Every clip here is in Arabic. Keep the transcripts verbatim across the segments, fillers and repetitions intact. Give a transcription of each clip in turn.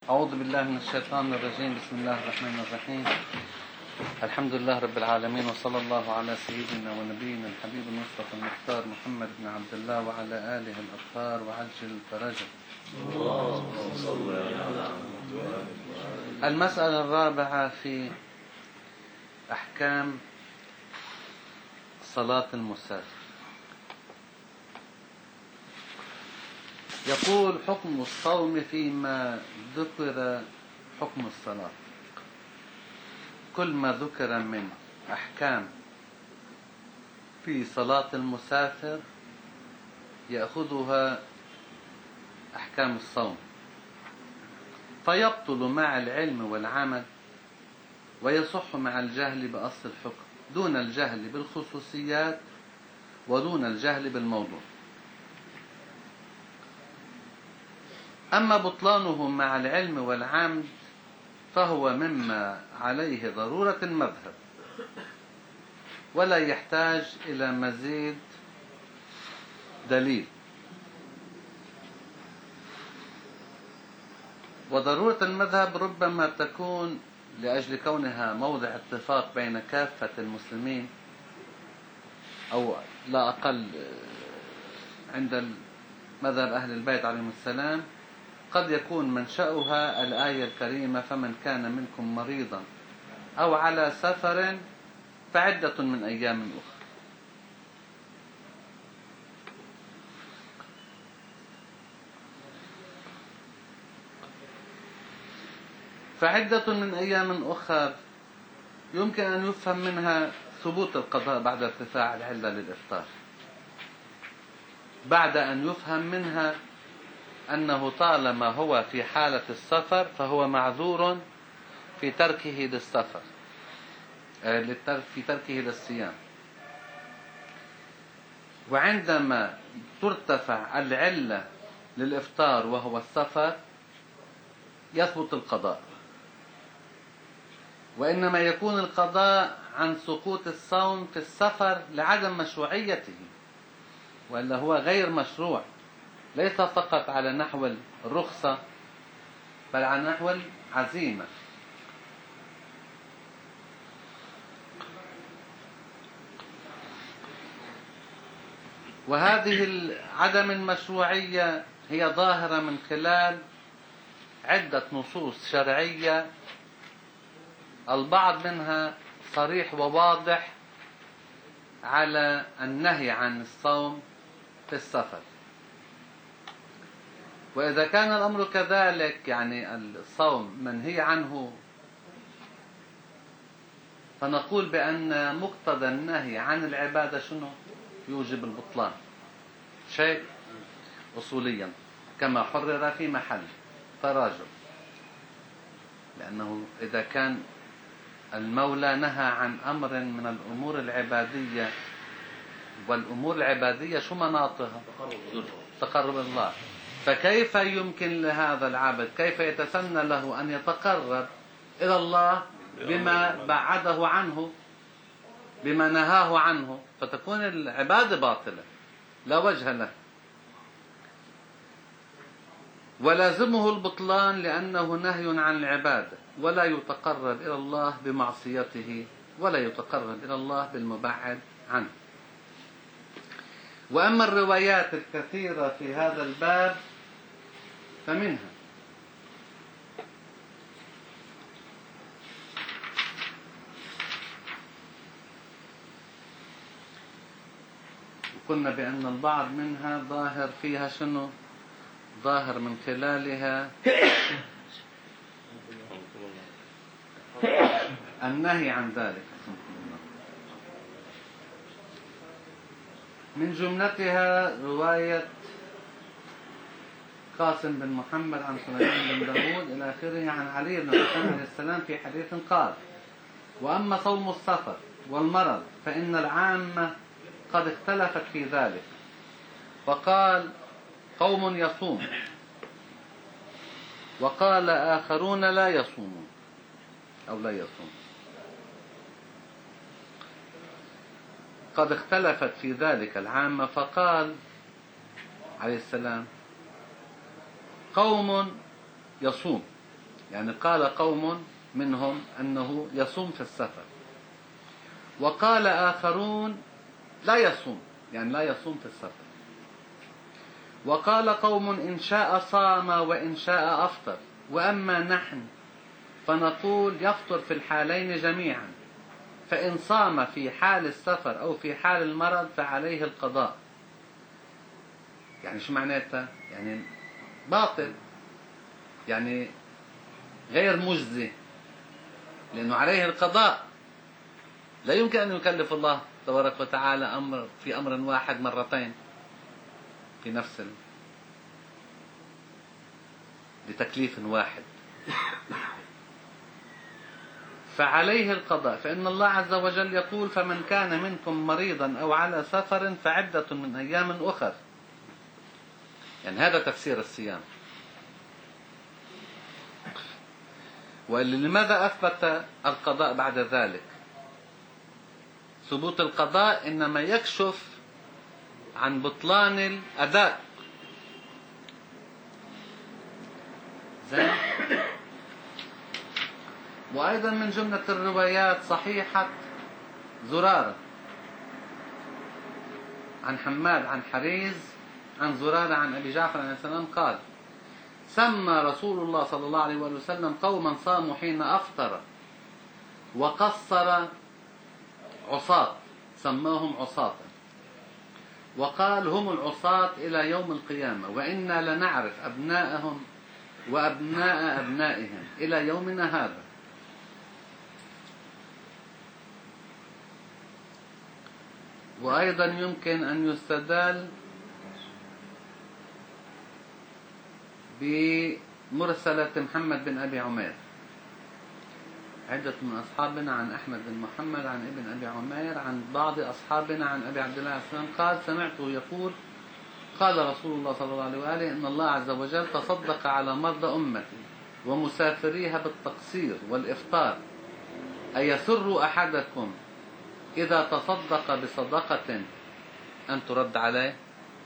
أعوذ بالله من الشيطان الرجيم. بسم الله الرحمن الرحيم. الحمد لله رب العالمين، وصلى الله على سيدنا ونبينا الحبيب المصطفى المختار محمد بن عبد الله وعلى آله الأطهار وعجل فرجه. المسألة الرابعة في أحكام صلاة المسافر. يقول: حكم الصوم فيما ذكر حكم الصلاة. كل ما ذكر من أحكام في صلاة المسافر يأخذها أحكام الصوم، فيبطل مع العلم والعمل ويصح مع الجهل بأصل الحكم دون الجهل بالخصوصيات ودون الجهل بالموضوع. أما بطلانه مع العلم والعمد فهو مما عليه ضرورة المذهب، ولا يحتاج إلى مزيد دليل. وضرورة المذهب ربما تكون لأجل كونها موضع اتفاق بين كافة المسلمين، أو لا أقل عند مذهب أهل البيت عليهم السلام. قد يكون منشأها الآية الكريمة: فمن كان منكم مريضا أو على سفر فعدة من أيام أخرى. فعدة من أيام أخرى يمكن أن يفهم منها ثبوت القضاء بعد ارتفاع العلة للإفطار، بعد أن يفهم منها أنه طالما هو في حالة السفر فهو معذور في تركه للسفر، في تركه للصيام. وعندما ترتفع العلة للإفطار وهو السفر يثبت القضاء، وإنما يكون القضاء عن سقوط الصوم في السفر لعدم مشروعيته، وإلا هو غير مشروع، ليس فقط على نحو الرخصة بل على نحو العزيمة. وهذه عدم المشروعية هي ظاهرة من خلال عدة نصوص شرعية، البعض منها صريح وواضح على النهي عن الصوم في السفر. وإذا كان الأمر كذلك، يعني الصوم منهي عنه، فنقول بأن مقتضى النهي عن العبادة شنو؟ يوجب البطلان، شيء أصوليا كما حرر في محل تراجع. لأنه إذا كان المولى نهى عن أمر من الأمور العبادية، والأمور العبادية شو مناطها؟ تقرب الله. فكيف يمكن لهذا العبد، كيف يتسنى له أن يتقرب إلى الله بما بعده عنه، بما نهاه عنه؟ فتكون العبادة باطلة لا وجه له، ولازمه البطلان لأنه نهي عن العبادة، ولا يتقرب إلى الله بمعصيته، ولا يتقرب إلى الله بالمبعد عنه. وأما الروايات الكثيرة في هذا الباب فمنها قلنا بأن البعض منها ظاهر فيها شنو؟ ظاهر من خلالها النهي عن ذلك. من جملتها رواية قاسم بن محمد عن سليمان بن داود إلى آخره عن علي بن حسين عليه السلام في حديث قال: وأما صوم السفر والمرض فإن العامة قد اختلفت في ذلك، فقال قوم يصوم، وقال آخرون لا يصومون أو لا يصوم. قد اختلفت في ذلك العامة، فقال عليه السلام: قوم يصوم يعني قال قوم منهم أنه يصوم في السفر، وقال آخرون لا يصوم، يعني لا يصوم في السفر. وقال قوم إن شاء صام وإن شاء أفطر، وأما نحن فنقول يفطر في الحالين جميعا، فإن صام في حال السفر أو في حال المرض فعليه القضاء. يعني شو معناتها؟ يعني باطل، يعني غير مجزي، لأنه عليه القضاء. لا يمكن أن يكلف الله تبارك وتعالى أمر في أمر واحد مرتين في نفس ال... لتكليف واحد. فعليه القضاء، فإن الله عز وجل يقول فمن كان منكم مريضا أو على سفر فعدة من أيام أخر. يعني هذا تفسير الصيام. ولماذا أثبت القضاء بعد ذلك؟ ثبوت القضاء إنما يكشف عن بطلان الأداء. زين. وأيضا من جملة الروايات صحيحة زرارة عن حماد عن حريز عن زرارة عن أبي جعفر عليه السلام قال سمى رسول الله صلى الله عليه وسلم قوما صاموا حين أفطر وقصر عصاة، سماهم عصاة، وقال هم العصاة إلى يوم القيامة، وإنا لنعرف أبناءهم وأبناء أبنائهم إلى يومنا هذا. وأيضا يمكن أن يستدل بمرسلة محمد بن أبي عمير. عدة من أصحابنا عن أحمد بن محمد عن ابن أبي عمير عن بعض أصحابنا عن أبي عبد الله عليه السلام قال سمعته يقول قال رسول الله صلى الله عليه وآله إن الله عز وجل تصدق على مرضى أمتي ومسافريها بالتقصير والإفطار، أيسر أحدكم إذا تصدق بصدقة أن ترد عليه؟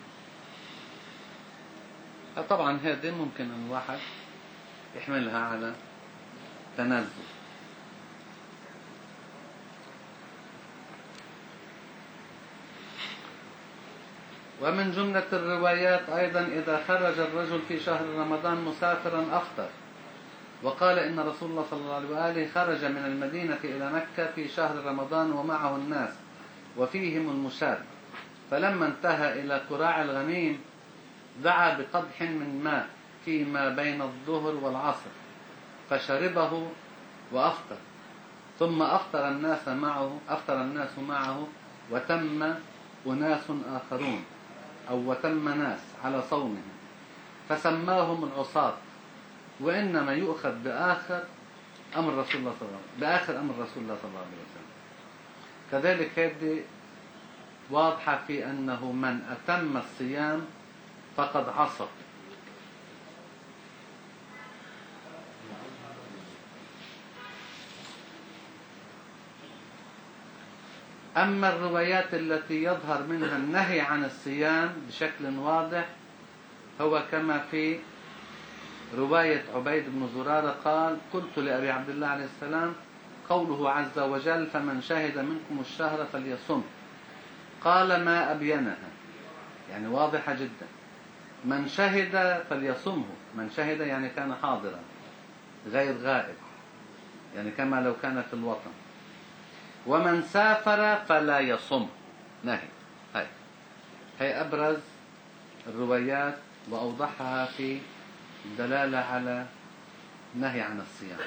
طبعا هذه ممكن أن الواحد يحملها على تنزل. ومن جملة الروايات أيضا إذا خرج الرجل في شهر رمضان مسافرا أفطر، وقال إن رسول الله صلى الله عليه وآله خرج من المدينة إلى مكة في شهر رمضان ومعه الناس وفيهم المشاة، فلما انتهى إلى كراع الغنيم دعا بقدح من ماء فيما بين الظهر والعصر فشربه وأفطر، ثم أفطر الناس معه أفطر الناس معه وتم أناس آخرون أو وتم ناس على صومهم فسماهم العصاة، وإنما يؤخذ بآخر أمر رسول الله صلى الله عليه وسلم بآخر أمر رسول الله صلى الله عليه وسلم. كذلك هذه واضحة في أنه من أتم الصيام فقد عصى. أما الروايات التي يظهر منها النهي عن الصيام بشكل واضح هو كما في رواية عبيد بن زرارة قال قلت لأبي عبد الله عليه السلام قوله عز وجل فمن شهد منكم الشهر فليصم، قال ما أبينها، يعني واضحة جدا، من شهد فليصمه، من شهد يعني كان حاضرا غير غائب، يعني كما لو كان في الوطن، ومن سافر فلا يصم، نهي. هاي هي أبرز الروايات وأوضحها في الدلالة على نهي عن الصيام.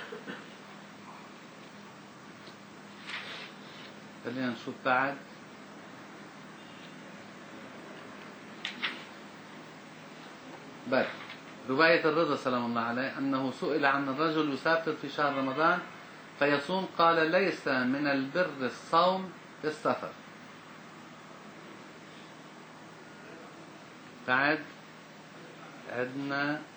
خلينا نشوف بعد. بل رواية الرضا سلام الله عليه أنه سئل عن الرجل يسافر في شهر رمضان فيصوم قال ليس من البر الصوم في السفر. بعد عندنا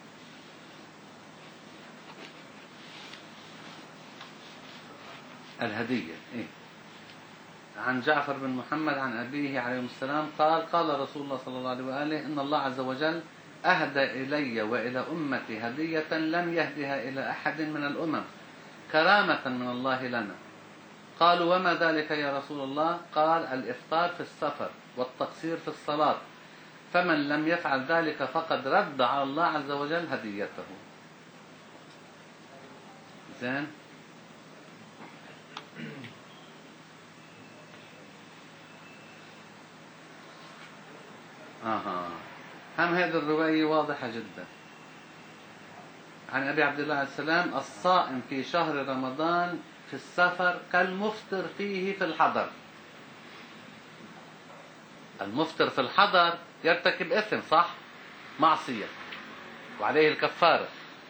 الهدية. إيه؟ عن جعفر بن محمد عن أبيه عليه السلام قال قال رسول الله صلى الله عليه وآله إن الله عز وجل أهدى إلي وإلى أمتي هدية لم يهدها إلى أحد من الأمم كرامة من الله لنا. قالوا وما ذلك يا رسول الله؟ قال الإفطار في السفر والتقصير في الصلاة، فمن لم يفعل ذلك فقد رد على الله عز وجل هديته. زين. آها هم هذه الرواية واضحة جدا. عن أبي عبد الله عليه السلام: الصائم في شهر رمضان في السفر كالمفطر فيه في الحضر. المفطر في الحضر يرتكب إثم، صح؟ معصية وعليه الكفارة.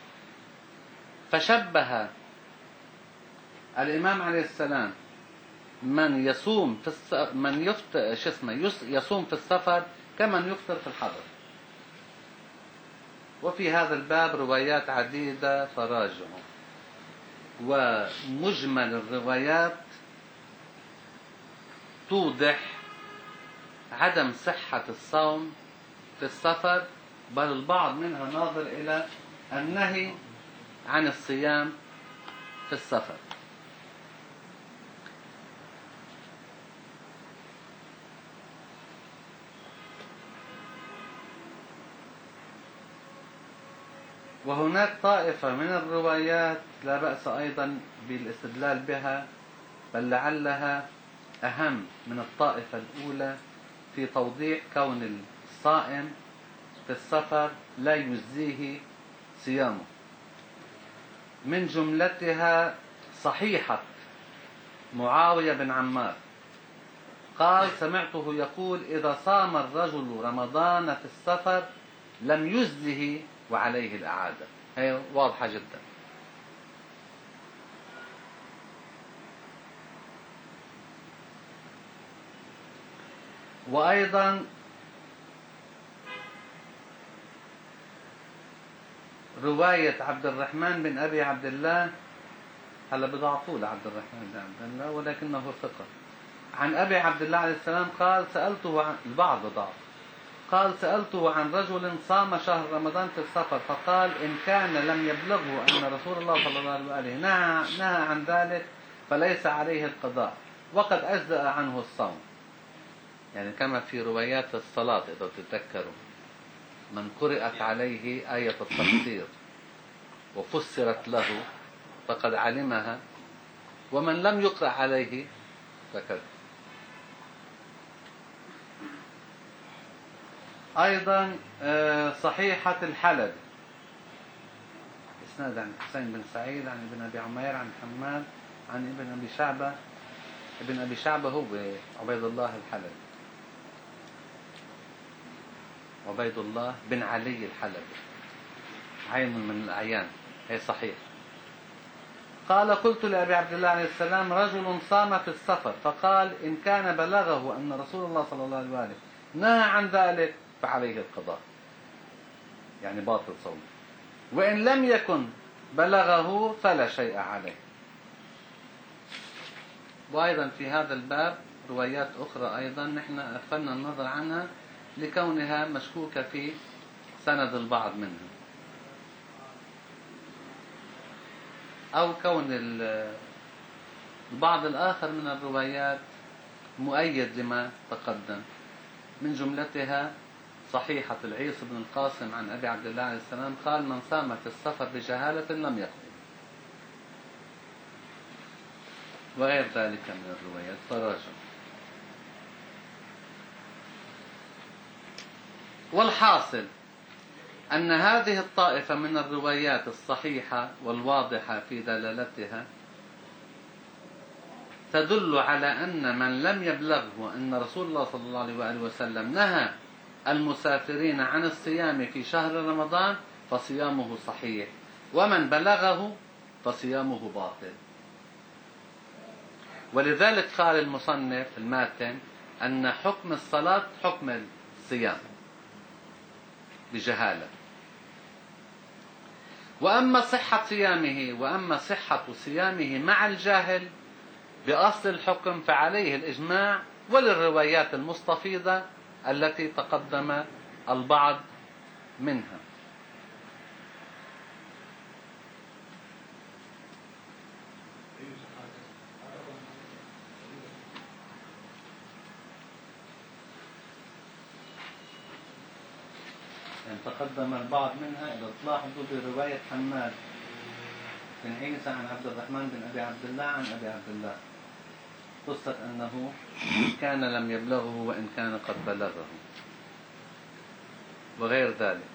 فشبه الإمام عليه السلام من يصوم في الس... من يفطر شو اسمه يص... يصوم في السفر كمن يفطر في الحضر. وفي هذا الباب روايات عديدة فراجعوا. ومجمل الروايات توضح عدم صحة الصوم في السفر، بل البعض منها ناظر إلى النهي عن الصيام في السفر. وهناك طائفة من الروايات لا بأس أيضا بالاستدلال بها، بل لعلها أهم من الطائفة الأولى في توضيح كون الصائم في السفر لا يجزيه صيامه. من جملتها صحيحة معاوية بن عمار قال: سمعته يقول: إذا صام الرجل رمضان في السفر لم يجزه وعليه الإعادة. هي واضحة جدا. وأيضا رواية عبد الرحمن بن أبي عبد الله، هلا بضعفوا لعبد الرحمن بن عبد الله ولكنه ثقة، عن أبي عبد الله عليه السلام قال: سألته عن البعض ضعف، قال: سألته عن رجل صام شهر رمضان في السفر فقال: إن كان لم يبلغه أن رسول الله صلى الله عليه وآله نهى, نهى عن ذلك فليس عليه القضاء وقد أجزأ عنه الصوم. يعني كما في روايات الصلاة إذا تتذكروا، من قرأت عليه آية التفسير وفسرت له فقد علمها، ومن لم يقرأ عليه فكذا. أيضا صحيحة الحلب إسناد عن حسين بن سعيد عن ابن أبي عمير عن حماد عن ابن أبي شعبة. ابن أبي شعبة هو عبيد الله الحلبي، عبيد الله بن علي الحلبي، عين من الأعيان، هي صحيح. قال: قلت لأبي عبد الله عليه السلام: رجل صام في السفر فقال: إن كان بلغه أن رسول الله صلى الله عليه وآله نهى عن ذلك فعليه القضاء، يعني باطل صوم، وإن لم يكن بلغه فلا شيء عليه. وأيضا في هذا الباب روايات أخرى أيضا نحن أغفلنا النظر عنها لكونها مشكوكة في سند البعض منها، أو كون البعض الآخر من الروايات مؤيد لما تقدم. من جملتها صحيحة العيس بن القاسم عن أبي عبد الله عليه السلام قال: من صام في السفر بجهالة لم يقضي، وغير ذلك من الروايات فراجع. والحاصل أن هذه الطائفة من الروايات الصحيحة والواضحة في دلالتها تدل على أن من لم يبلغه أن رسول الله صلى الله عليه وآله وسلم نهى المسافرين عن الصيام في شهر رمضان فصيامه صحيح، ومن بلغه فصيامه باطل. ولذلك قال المصنف الماتن أن حكم الصلاة حكم الصيام بجهالة. وأما صحة صيامه وأما صحة صيامه مع الجاهل بأصل الحكم فعليه الإجماع، وللروايات المستفيضة التي تقدم البعض منها. يعني تقدم البعض منها إذا تلاحظوا برواية حماد بن عيسى عن عبد الرحمن بن أبي عبد الله عن أبي عبد الله قصة أنه كان لم يبلغه وإن كان قد بلغه وغير ذلك.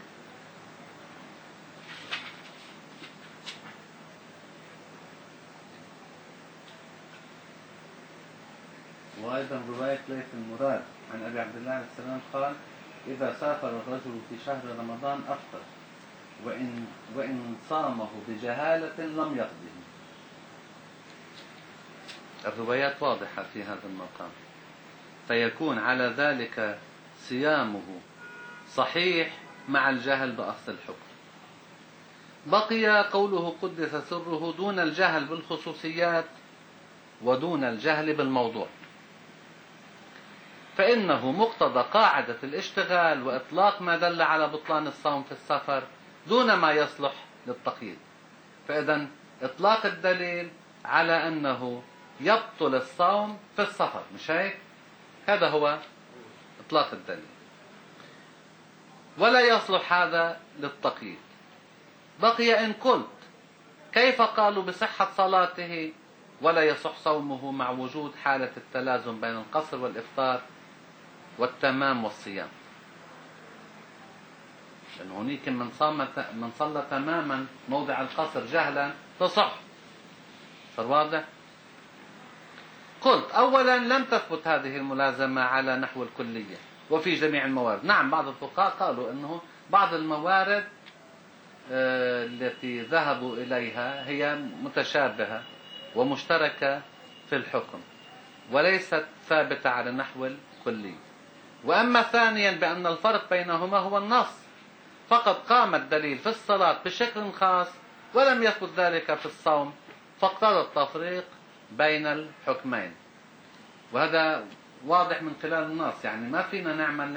وأيضا رواية ليث المراد عن أبي عبد الله عليه السلام قال: إذا سافر الرجل في شهر رمضان أفطر وإن, وإن صامه بجهالة لم يقضه. الروايات واضحة في هذا المقام، فيكون على ذلك صيامه صحيح مع الجهل بأصل الحكم. بقي قوله قدس سره دون الجهل بالخصوصيات ودون الجهل بالموضوع، فإنه مقتضى قاعدة الاشتغال وإطلاق ما دل على بطلان الصوم في السفر دون ما يصلح للتقييد. فإذا إطلاق الدليل على أنه يبطل الصوم في السفر، مش هيك؟ هذا هو إطلاق الدليل، ولا يصلح هذا للتقييد. بقي إن قلت كيف قالوا بصحة صلاته ولا يصح صومه مع وجود حالة التلازم بين القصر والإفطار والتمام والصيام؟ لأن هناك من صام من صلى تماما موضع القصر جهلا تصح. صار واضح؟ قلت أولا لم تثبت هذه الملازمة على نحو الكلية وفي جميع الموارد. نعم، بعض الفقهاء قالوا أنه بعض الموارد التي ذهبوا إليها هي متشابهة ومشتركة في الحكم وليست ثابتة على نحو الكلي. وأما ثانيا بأن الفرق بينهما هو النص، فقد قام الدليل في الصلاة بشكل خاص ولم يثبت ذلك في الصوم، فاقتضى التفريق بين الحكمين. وهذا واضح من خلال النص، يعني ما فينا نعمل